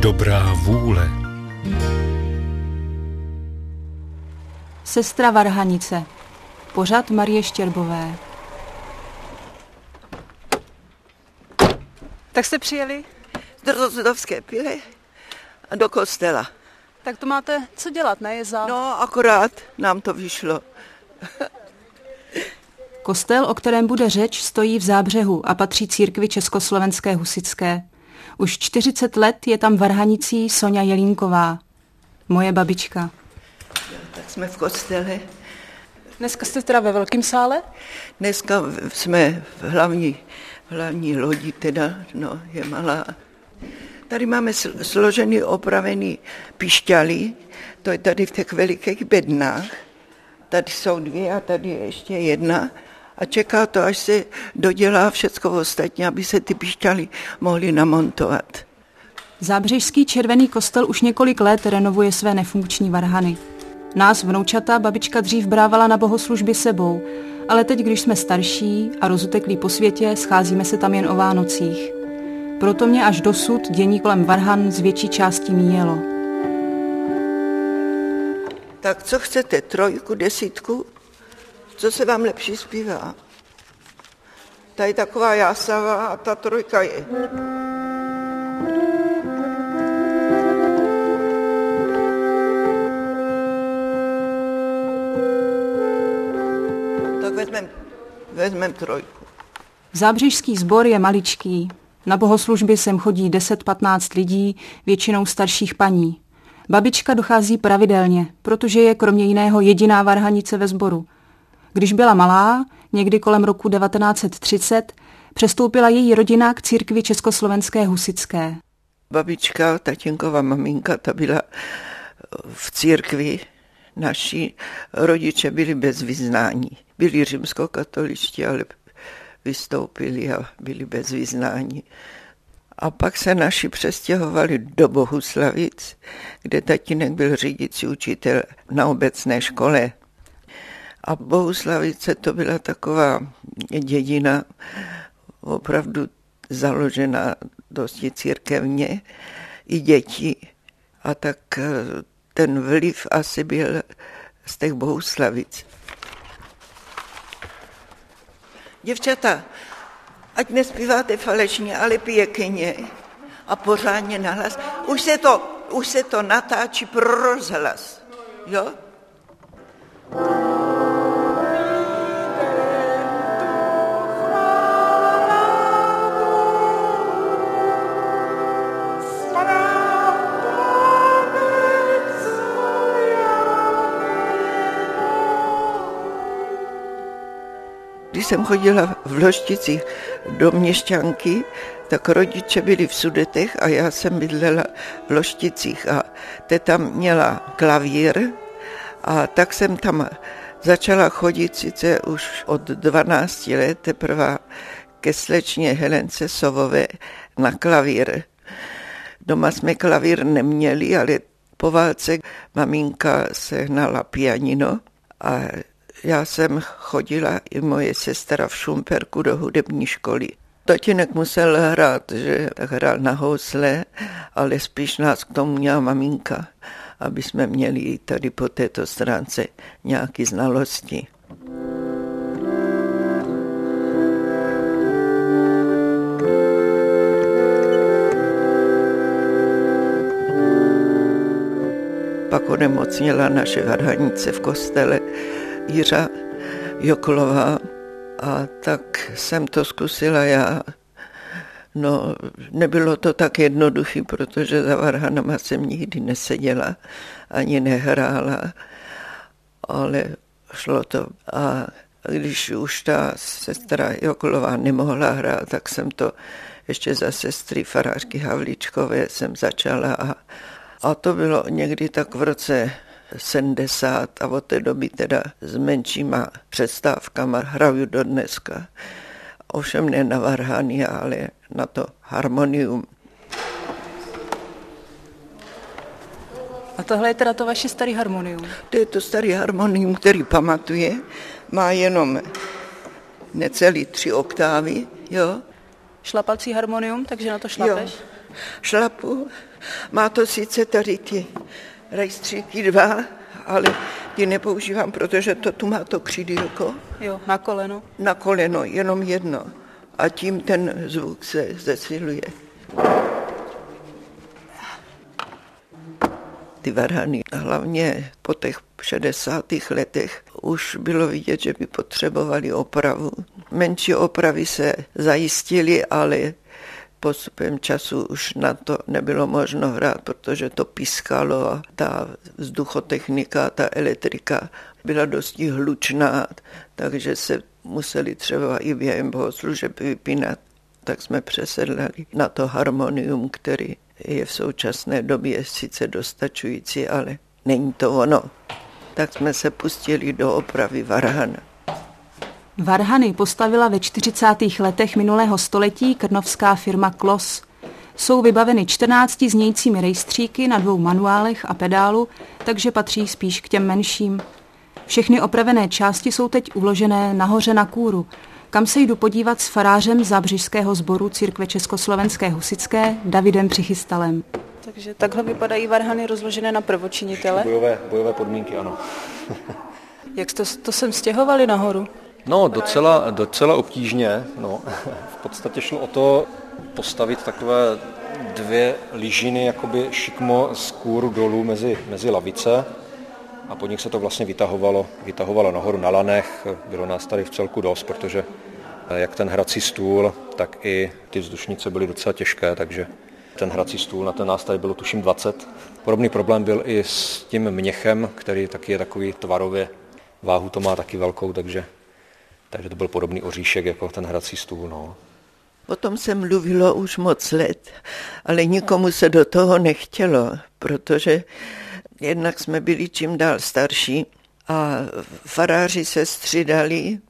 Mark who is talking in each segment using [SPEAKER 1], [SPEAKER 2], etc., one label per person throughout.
[SPEAKER 1] Dobrá vůle.
[SPEAKER 2] Sestra Varhanice. Pořad Marie Štěrbové.
[SPEAKER 3] Tak jste přijeli?
[SPEAKER 4] Z Rozhodovské pily a do kostela.
[SPEAKER 3] Tak to máte co dělat, ne?
[SPEAKER 4] No, akorát nám to vyšlo.
[SPEAKER 2] Kostel, o kterém bude řeč, stojí v Zábřehu a patří církvi Československé husitské. Už 40 let je tam varhanicí Soňa Jelínková, moje babička.
[SPEAKER 4] Tak jsme v kostele.
[SPEAKER 3] Dneska jste teda ve velkém sále?
[SPEAKER 4] Dneska jsme v hlavní lodi, teda, no, je malá. Tady máme složený, opravený pišťaly, to je tady v těch velikých bednách. Tady jsou 2 a tady je ještě 1. A čeká to, až se dodělá všecko ostatní, aby se ty pišťaly mohly namontovat.
[SPEAKER 2] Zábřežský červený kostel už několik let renovuje své nefunkční varhany. Nás, vnoučata, babička dřív brávala na bohoslužby sebou, ale teď, když jsme starší a rozuteklí po světě, scházíme se tam jen o Vánocích. Proto mě až dosud dění kolem varhan z větší části míjelo.
[SPEAKER 4] Tak co chcete, 3, 10? Co se vám lepší zpívá? Ta je taková jásavá a ta 3 je. Tak vezmem 3.
[SPEAKER 2] Zábřežský sbor je maličký. Na bohoslužby sem chodí 10-15 lidí, většinou starších paní. Babička dochází pravidelně, protože je kromě jiného jediná varhanice ve sboru. Když byla malá, někdy kolem roku 1930, přestoupila její rodina k církvi Československé husitské.
[SPEAKER 4] Babička, tatínková maminka, ta byla v církvi. Naši rodiče byli bez vyznání. Byli římskokatoličtí, ale vystoupili a byli bez vyznání. A pak se naši přestěhovali do Bohuslavic, kde tatínek byl řídící učitel na obecné škole. A Bohuslavice to byla taková dědina, opravdu založená dosti církevně, i děti. A tak ten vliv asi byl z těch Bohuslavic. Děvčata, ať nespíváte falešně, ale pěkně a pořádně nahlas. Už se to natáčí pro rozhlas, jo? Když jsem chodila v Lošticích do Měšťanky, tak rodiče byli v Sudetech a já jsem bydlela v Lošticích a teta měla klavír a tak jsem tam začala chodit sice už od 12 let teprve ke slečně Helence Sovové na klavír. Doma jsme klavír neměli, ale po válce maminka sehnala pianino a já jsem chodila i moje sestra v Šumperku do hudební školy. Tatínek musel hrát, že tak hrál na housle, ale spíš nás k tomu měla maminka, aby jsme měli tady po této stránce nějaké znalosti. Pak onemocněla naše varhanice v kostele Jiřa Joklová a tak jsem to zkusila já. No, nebylo to tak jednoduché, protože za varhanama jsem nikdy neseděla, ani nehrála, ale šlo to. A když už ta sestra Joklová nemohla hrát, tak jsem to ještě za sestry farářky Havlíčkové jsem začala a to bylo někdy tak v roce 70 a od té doby teda s menšíma přestávkama hraju do dneska. Ovšem ne na varhany, ale na to harmonium.
[SPEAKER 3] A tohle je teda to vaše starý harmonium?
[SPEAKER 4] To je to starý harmonium, který pamatuje. Má jenom necelý 3 oktávy, jo.
[SPEAKER 3] Šlapací harmonium, takže na to šlapeš?
[SPEAKER 4] Jo. Šlapu Má to sice tady ty rejstříky 2, ale ty nepoužívám, protože to tu má to křídýlko.
[SPEAKER 3] Jo, na koleno.
[SPEAKER 4] Na koleno, jenom jedno. A tím ten zvuk se zesiluje. Ty varhany, hlavně po těch 60. letech, už bylo vidět, že by potřebovali opravu. Menší opravy se zajistily, ale postupem času už na to nebylo možno hrát, protože to pískalo a ta vzduchotechnika, ta elektrika byla dosti hlučná, takže se museli třeba i během bohoslužeb vypínat. Tak jsme přesedlali na to harmonium, který je v současné době sice dostačující, ale není to ono. Tak jsme se pustili do opravy varhana.
[SPEAKER 2] Varhany postavila ve 40. letech minulého století krnovská firma Klos. Jsou vybaveny 14 znějícími rejstříky na 2 manuálech a pedálu, takže patří spíš k těm menším. Všechny opravené části jsou teď uložené nahoře na kůru, kam se jdu podívat s farářem Zábřežského sboru Církve československé husitské Davidem Přichystalem.
[SPEAKER 3] Takže takhle vypadají varhany rozložené na prvočinitele.
[SPEAKER 1] Bojové podmínky, ano.
[SPEAKER 3] Jak jste to sem stěhovali nahoru?
[SPEAKER 1] No, docela obtížně. No. V podstatě šlo o to postavit takové 2 lyžiny, jakoby šikmo z kůru dolů mezi lavice a pod nich se to vlastně vytahovalo nahoru na lanech. Bylo nás tady v celku dost, protože jak ten hrací stůl, tak i ty vzdušnice byly docela těžké, takže ten hrací stůl, na ten nás tady bylo tuším 20. Podobný problém byl i s tím měchem, který taky je takový tvarově, váhu to má taky velkou, takže to byl podobný oříšek jako ten hrací stůl. No.
[SPEAKER 4] O tom se mluvilo už moc let, ale nikomu se do toho nechtělo, protože jednak jsme byli čím dál starší a faráři se střídali,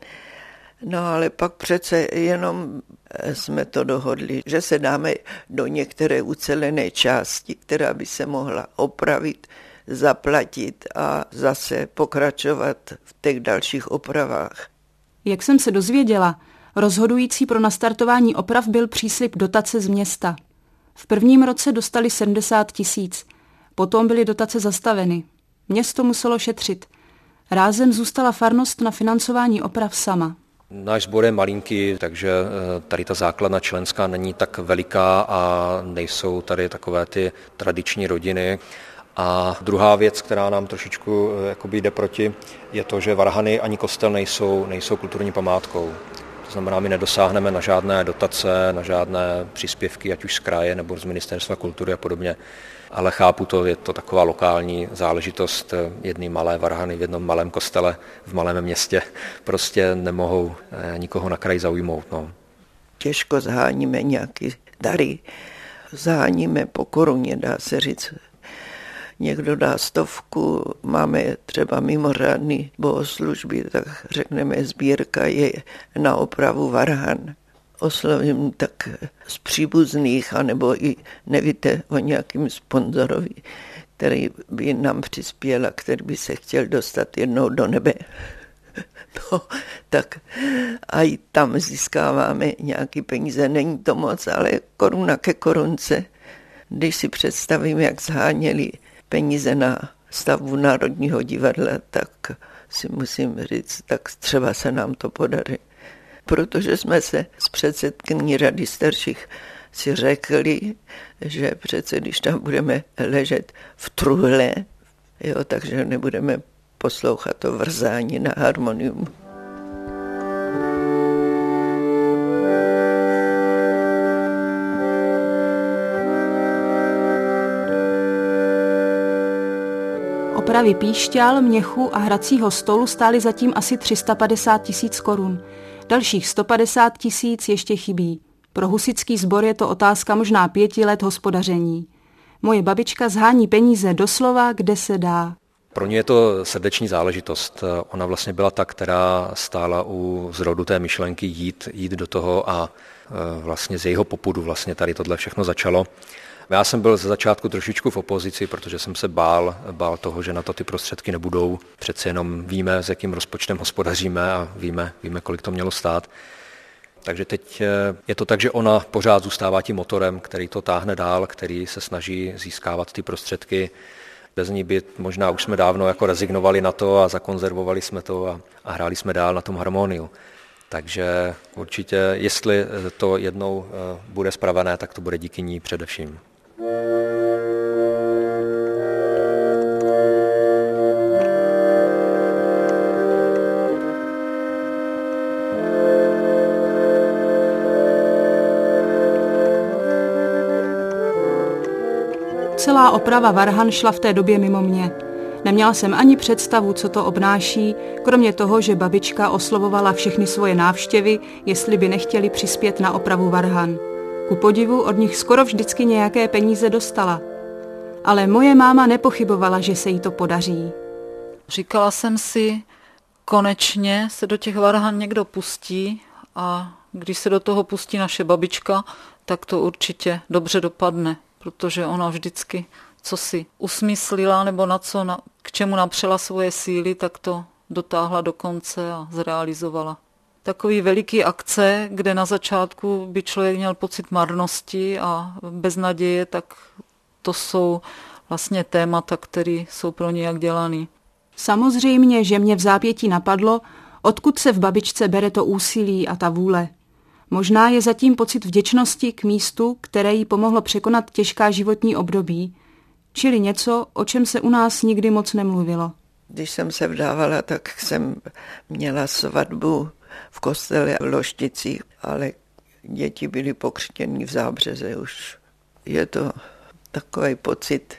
[SPEAKER 4] no ale pak přece jenom jsme to dohodli, že se dáme do některé ucelené části, která by se mohla opravit, zaplatit a zase pokračovat v těch dalších opravách.
[SPEAKER 2] Jak jsem se dozvěděla, rozhodující pro nastartování oprav byl příslib dotace z města. V prvním roce dostali 70 000, potom byly dotace zastaveny. Město muselo šetřit. Rázem zůstala farnost na financování oprav sama.
[SPEAKER 1] Náš sbor je malinký, takže tady ta základna členská není tak veliká a nejsou tady takové ty tradiční rodiny. A druhá věc, která nám trošičku jde proti, je to, že varhany ani kostel nejsou kulturní památkou. To znamená, my nedosáhneme na žádné dotace, na žádné příspěvky, ať už z kraje nebo z Ministerstva kultury a podobně. Ale chápu to, je to taková lokální záležitost. Jedny malé varhany v jednom malém kostele v malém městě prostě nemohou nikoho na kraji zaujmout. No.
[SPEAKER 4] Těžko zháníme nějaké dary. Zháníme po koruně, dá se říct. Někdo dá 100, máme třeba mimořádný bohoslužby, tak řekneme, sbírka je na opravu varhan. Oslovím tak z příbuzných, anebo i nevíte o nějakým sponzorovi, který by nám přispěl a který by se chtěl dostat jednou do nebe. No, tak a i tam získáváme nějaké peníze. Není to moc, ale koruna ke korunce. Když si představím, jak zháněli peníze na stavbu Národního divadla, tak si musím říct, tak třeba se nám to podaří. Protože jsme se s předsedkyní Rady starších si řekli, že přece když tam budeme ležet v truhle, takže nebudeme poslouchat to vrzání na harmonium.
[SPEAKER 2] Opravy píšťal, měchu a hracího stolu stály zatím asi 350 000 korun. Dalších 150 000 ještě chybí. Pro husitský sbor je to otázka možná 5 let hospodaření. Moje babička zhání peníze doslova, kde se dá.
[SPEAKER 1] Pro ně je to srdeční záležitost. Ona vlastně byla ta, která stála u zrodu té myšlenky jít do toho a vlastně z jejího popudu vlastně tady tohle všechno začalo. Já jsem byl ze začátku trošičku v opozici, protože jsem se bál toho, že na to ty prostředky nebudou. Přece jenom víme, s jakým rozpočtem hospodaříme a víme, kolik to mělo stát. Takže teď je to tak, že ona pořád zůstává tím motorem, který to táhne dál, který se snaží získávat ty prostředky. Bez ní by možná už jsme dávno jako rezignovali na to a zakonzervovali jsme to a hráli jsme dál na tom harmoniu. Takže určitě, jestli to jednou bude spravené, tak to bude díky ní především.
[SPEAKER 2] Celá oprava varhan šla v té době mimo mě. Neměla jsem ani představu, co to obnáší, kromě toho, že babička oslovovala všechny svoje návštěvy, jestli by nechtěli přispět na opravu varhan. Ku podivu od nich skoro vždycky nějaké peníze dostala. Ale moje máma nepochybovala, že se jí to podaří.
[SPEAKER 3] Říkala jsem si, konečně se do těch varhan někdo pustí a když se do toho pustí naše babička, tak to určitě dobře dopadne, protože ona vždycky co si usmyslila nebo k čemu napřela svoje síly, tak to dotáhla do konce a zrealizovala. Takový veliký akce, kde na začátku by člověk měl pocit marnosti a beznaděje, tak to jsou vlastně témata, které jsou pro nějak dělaný.
[SPEAKER 2] Samozřejmě, že mě v zápětí napadlo, odkud se v babičce bere to úsilí a ta vůle. Možná je zatím pocit vděčnosti k místu, které jí pomohlo překonat těžká životní období, čili něco, o čem se u nás nikdy moc nemluvilo.
[SPEAKER 4] Když jsem se vdávala, tak jsem měla svatbu v kostele v Lošticích, ale děti byly pokřtěny v Zábřeze už. Je to takový pocit,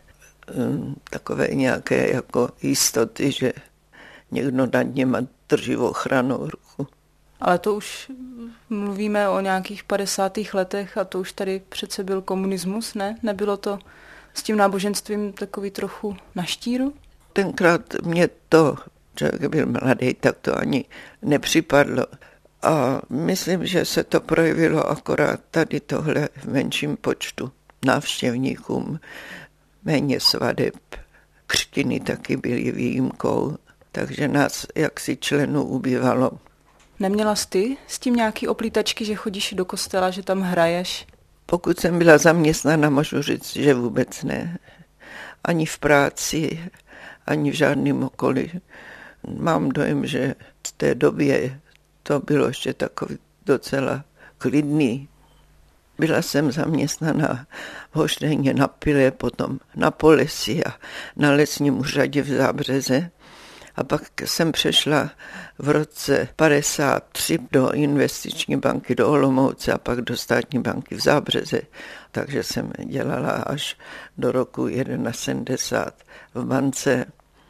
[SPEAKER 4] takové nějaké jako jistoty, že někdo nad něma drží ochranou ruku.
[SPEAKER 2] Ale to už mluvíme o nějakých 50. letech a to už tady přece byl komunismus, ne? Nebylo to s tím náboženstvím takový trochu na štíru?
[SPEAKER 4] Tenkrát mě to, člověk byl mladý, tak to ani nepřipadlo. A myslím, že se to projevilo akorát tady tohle v menším počtu návštěvníkům, méně svadeb. Křtiny taky byly výjimkou, takže nás jaksi členů ubývalo.
[SPEAKER 2] Neměla jsi ty s tím nějaký oplítačky, že chodíš do kostela, že tam hraješ?
[SPEAKER 4] Pokud jsem byla zaměstnána, můžu říct, že vůbec ne. Ani v práci, ani v žádném okolí. Mám dojem, že v té době to bylo ještě takový docela klidný. Byla jsem zaměstnaná v Hoštejně na Pile, potom na Polesi a na lesním úřadě v Zábřeze. A pak jsem přešla v roce 1953 do investiční banky do Olomouce a pak do státní banky v Zábřeze. Takže jsem dělala až do roku 1971 v bance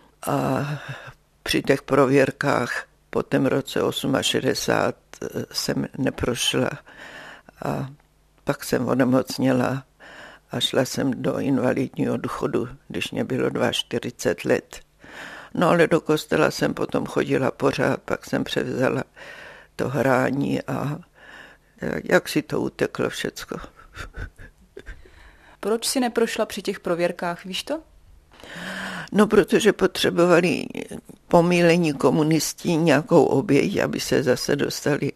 [SPEAKER 4] a při těch prověrkách po tom roce 68 jsem neprošla a pak jsem onemocněla a šla jsem do invalidního důchodu, když mě bylo 42 let. No ale do kostela jsem potom chodila pořád, pak jsem převzala to hrání a jak si to uteklo všecko.
[SPEAKER 2] Proč si neprošla při těch prověrkách, víš to?
[SPEAKER 4] No, protože potřebovali pomílení komunistí nějakou oběť, aby se zase dostali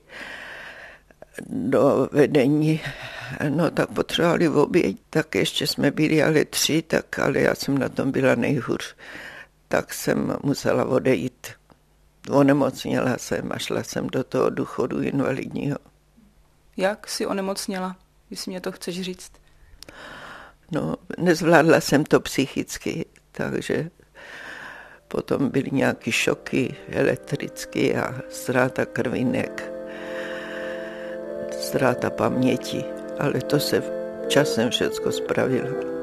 [SPEAKER 4] do vedení. No tak potřebovali oběť, tak ještě jsme byli ale 3, ale já jsem na tom byla nejhůř. Tak jsem musela odejít. Onemocněla jsem a šla jsem do toho důchodu invalidního.
[SPEAKER 2] Jak jsi onemocněla, jestli mě to chceš říct?
[SPEAKER 4] No, nezvládla jsem to psychicky, takže potom byly nějaké šoky elektrické a ztráta krvinek, ztráta paměti, ale to se časem všecko spravilo.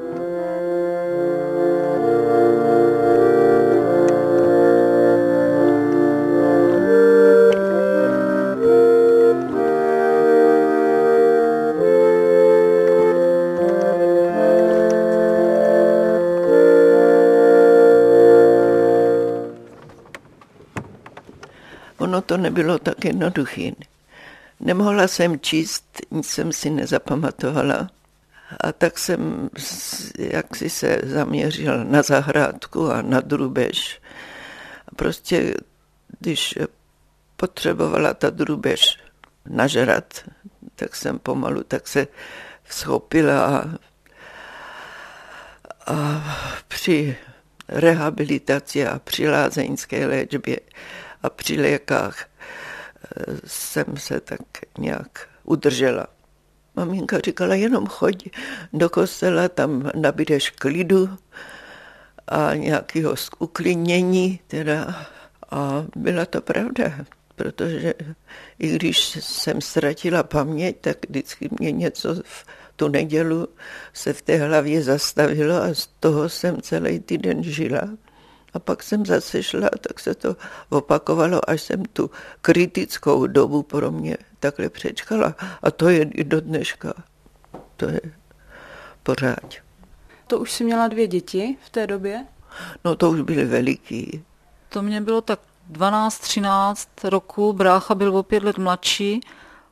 [SPEAKER 4] Ono to nebylo tak jednoduché. Nemohla jsem číst, nic jsem si nezapamatovala. A tak jsem jaksi se zaměřila na zahrádku a na drůbež. A prostě, když potřebovala ta drůbež nažrat, tak jsem pomalu tak se schopila a při rehabilitaci a při lázeňské léčbě a při lékách jsem se tak nějak udržela. Maminka říkala, jenom choď do kostela, tam nabídeš klidu a nějakého uklidnění teda. A byla to pravda, protože i když jsem ztratila paměť, tak vždycky mě něco v tu nedělu se v té hlavě zastavilo a z toho jsem celý týden žila. A pak jsem zase šla, tak se to opakovalo, až jsem tu kritickou dobu pro mě takhle přečkala. A to je i do dneška. To je pořád.
[SPEAKER 2] To už jsi měla 2 děti v té době?
[SPEAKER 4] No to už byly veliký.
[SPEAKER 3] To mě bylo tak 12-13 roku, brácha byl o 5 let mladší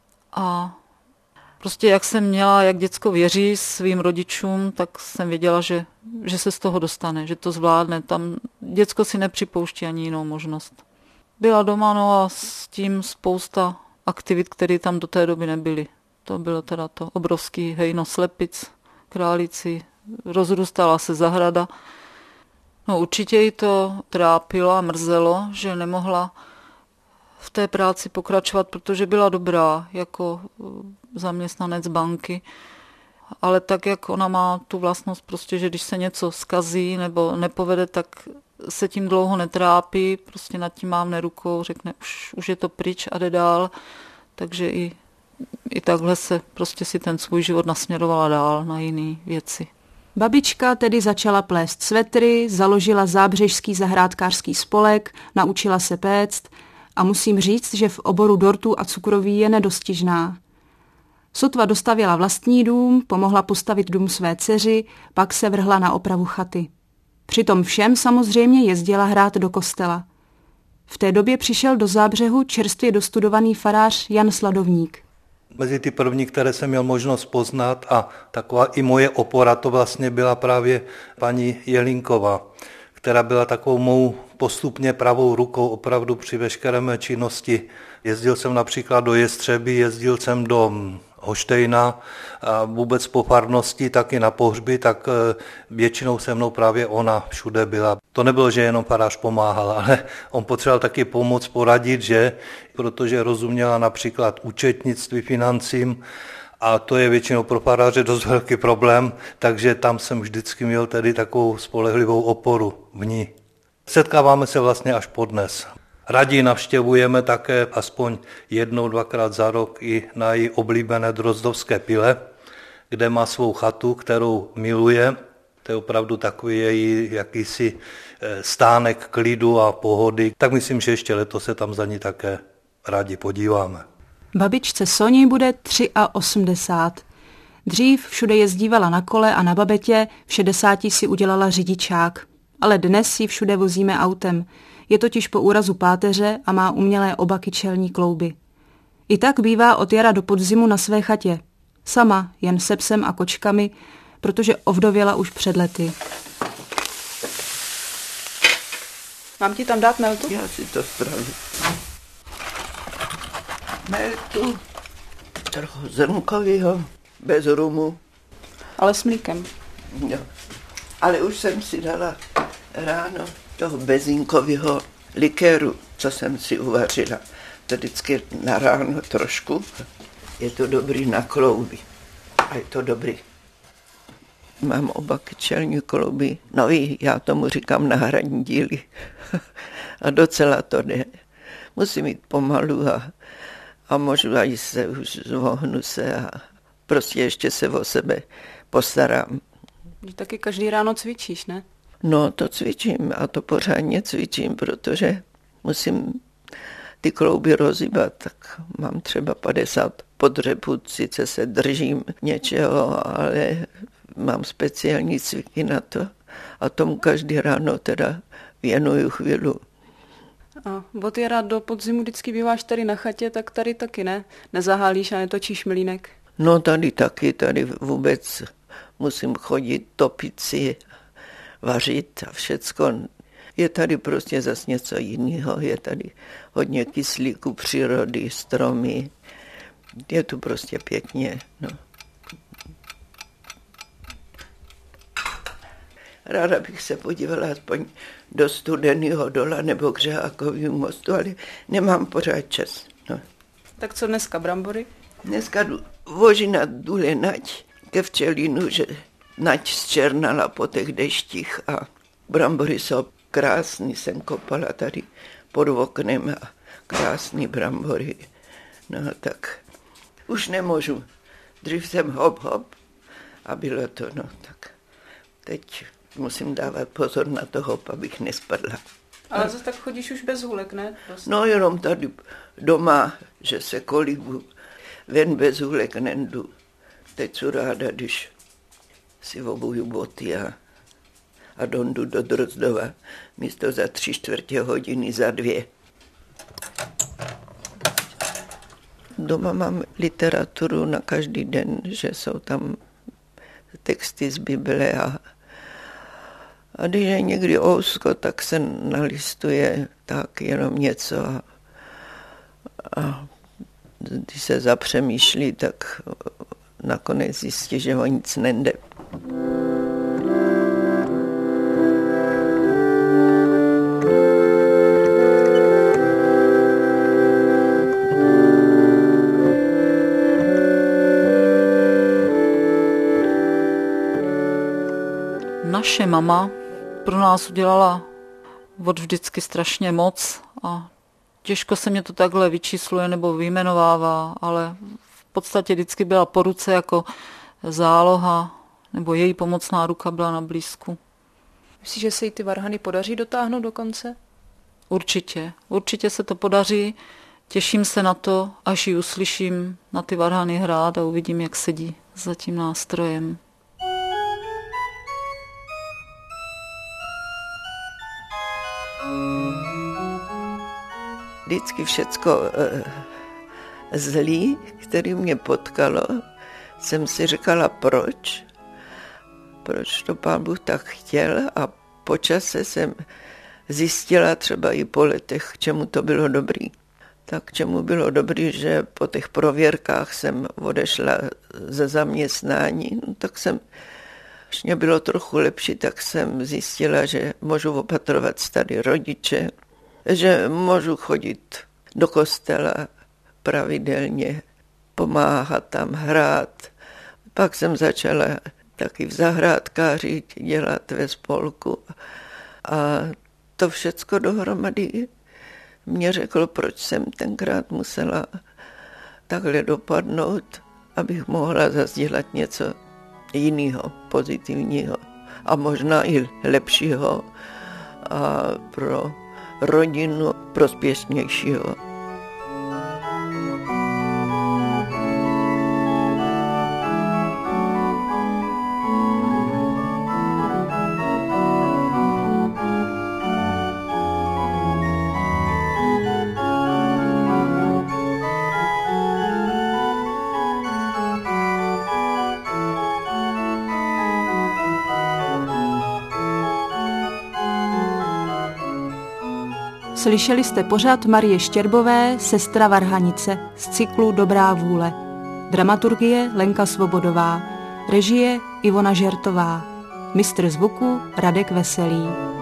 [SPEAKER 3] a prostě jak jsem měla, jak děcko věří svým rodičům, tak jsem věděla, že se z toho dostane, že to zvládne. Tam děcko si nepřipouští ani jinou možnost. Byla doma, no a s tím spousta aktivit, které tam do té doby nebyly. To bylo teda to obrovský hejno slepic, králici, rozrůstala se zahrada. No určitě jí to trápilo a mrzelo, že nemohla v té práci pokračovat, protože byla dobrá jako zaměstnanec banky. Ale tak, jak ona má tu vlastnost prostě, že když se něco zkazí nebo nepovede, tak se tím dlouho netrápí, prostě nad tím mávne rukou, řekne, už je to pryč a jde dál. Takže i takhle se prostě si ten svůj život nasměrovala dál na jiné věci.
[SPEAKER 2] Babička tedy začala plést svetry, založila zábřežský zahrádkářský spolek, naučila se péct a musím říct, že v oboru dortů a cukroví je nedostižná. Sotva dostavěla vlastní dům, pomohla postavit dům své dceři, pak se vrhla na opravu chaty. Přitom všem samozřejmě jezdila hrát do kostela. V té době přišel do Zábřehu čerstvě dostudovaný farář Jan Sladovník.
[SPEAKER 5] Mezi ty první, které jsem měl možnost poznat a taková i moje opora, to vlastně byla právě paní Jelínková, která byla takovou mou postupně pravou rukou opravdu při veškeré mé činnosti. Jezdil jsem například do Jestřeby, jezdil jsem do Hoštejna a vůbec po farnosti, taky na pohřby, tak většinou se mnou právě ona všude byla. To nebylo, že jenom farář pomáhal, ale on potřeboval taky pomoc, poradit, že? Protože rozuměla například účetnictví, financím a to je většinou pro faráře dost velký problém, takže tam jsem vždycky měl tedy takovou spolehlivou oporu v ní. Setkáváme se vlastně až podnes. Raději navštěvujeme také aspoň 1-2krát za rok i na její oblíbené Drozdovské pile, kde má svou chatu, kterou miluje. To je opravdu takový její jakýsi stánek klidu a pohody. Tak myslím, že ještě letos se tam za ní také rádi podíváme.
[SPEAKER 2] Babičce Soni bude 83. Dřív všude jezdívala na kole a na babetě, v 60 si udělala řidičák. Ale dnes si všude vozíme autem. Je totiž po úrazu páteře a má umělé oba kyčelní klouby. I tak bývá od jara do podzimu na své chatě. Sama, jen se psem a kočkami, protože ovdověla už před lety. Mám ti tam dát meltu?
[SPEAKER 4] Já si to spravím. Meltu, trochu zrnkovýho, bez rumu.
[SPEAKER 2] Ale s mlíkem.
[SPEAKER 4] Jo. Ale už jsem si dala ráno toho bezínkového likéru, co jsem si uvařila. To vždycky na ráno trošku. Je to dobrý na klouby. A je to dobrý. Mám oba kyčelní klouby nový, já tomu říkám náhradní díly. A docela to jde. Musím jít pomalu a můžu aj se už zvohnu se a prostě ještě se o sebe postarám.
[SPEAKER 2] Taky každý ráno cvičíš, ne?
[SPEAKER 4] No, to cvičím a to pořádně cvičím, protože musím ty klouby rozhýbat, tak mám třeba 50 podřepů, sice se držím něčeho, ale mám speciální cviky na to a tomu každý ráno teda věnuju chvíli.
[SPEAKER 2] A od jara do podzimu vždycky býváš tady na chatě, tak tady taky ne? Nezahálíš a netočíš mlýnek?
[SPEAKER 4] No tady taky, tady vůbec musím chodit, topit si, vařit a všecko. Je tady prostě zase něco jiného, je tady hodně kyslíku přírody, stromy, Je tu prostě pěkně, no. Ráda bych se podívala aspoň do Studeného Dola nebo k Řehákovýmu mostu, ale nemám pořád čas. No.
[SPEAKER 2] Tak co dneska, brambory?
[SPEAKER 4] Dneska vožina důle nať ke včelínu, že nať zčernala po těch deštích a brambory jsou krásný, jsem kopala tady pod oknem a krásný brambory. No tak už nemůžu. Dřív jsem hop a bylo to, no tak teď musím dávat pozor na to hop, abych nespadla.
[SPEAKER 2] Ale zase tak chodíš už bez hůlek, ne? Prostě.
[SPEAKER 4] No jenom tady doma, že se kolibu, ven bez hůlek nendu. Teď jsou ráda, když si obuju boty a dondu do Drozdova místo za 3/4 hodiny za 2. Doma mám literaturu na každý den, že jsou tam texty z Bible a když je někdy ousko, tak se nalistuje tak jenom něco a když se zapřemýšlí, tak nakonec zjistí, že o nic nejde.
[SPEAKER 3] Naše mama pro nás udělala od vždycky strašně moc a těžko se mě to takhle vyčísluje nebo vyjmenovává, ale v podstatě vždycky byla po ruce jako záloha nebo její pomocná ruka byla na blízku.
[SPEAKER 2] Myslíš, že se jí ty varhany podaří dotáhnout do konce?
[SPEAKER 3] Určitě se to podaří. Těším se na to, až ji uslyším na ty varhany hrát a uvidím, jak sedí za tím nástrojem.
[SPEAKER 4] Vždycky všecko zlý, který mě potkalo, jsem si říkala, proč to Pán Bůh tak chtěl a po čase jsem zjistila třeba i po letech, k čemu to bylo dobrý. Tak k čemu bylo dobrý, že po těch prověrkách jsem odešla ze zaměstnání, no, tak jsem, až mě bylo trochu lepší, tak jsem zjistila, že můžu opatrovat staré rodiče, že můžu chodit do kostela pravidelně, pomáhat tam hrát. Pak jsem začala taky v zahrádkáři dělat ve spolku a to všecko dohromady mě řekl, proč jsem tenkrát musela takhle dopadnout, abych mohla zase dělat něco jiného, pozitivního a možná i lepšího a pro rodinu prospěšnějšího.
[SPEAKER 2] Slyšeli jste pořad Marie Štěrbové, Sestra Varhanice z cyklu Dobrá vůle. Dramaturgie Lenka Svobodová, režie Ivona Žertová, mistr zvuku Radek Veselý.